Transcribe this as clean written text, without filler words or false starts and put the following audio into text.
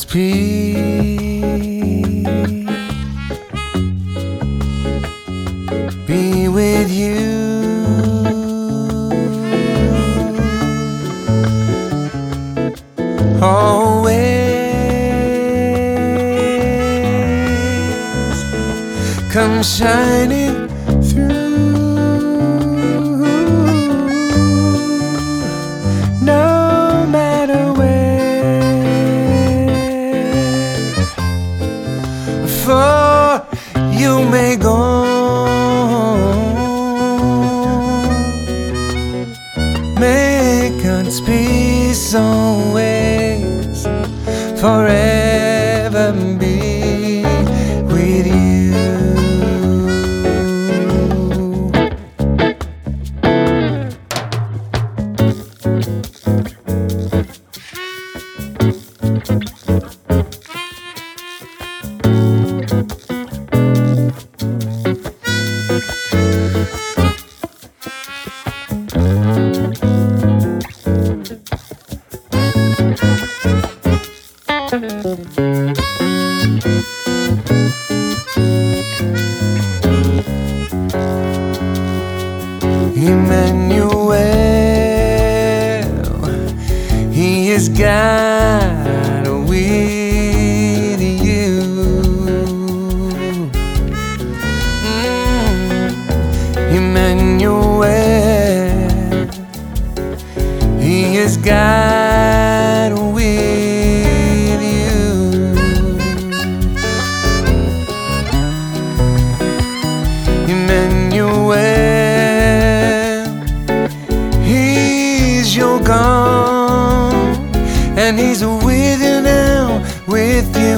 God's peace be with you. Always come shining through, no matter where, for you may go. May God's peace always forever be with you. Emmanuel, He is God with you. Emmanuel, He is God with you. Emmanuel, you're gone, and He's with you now, with you.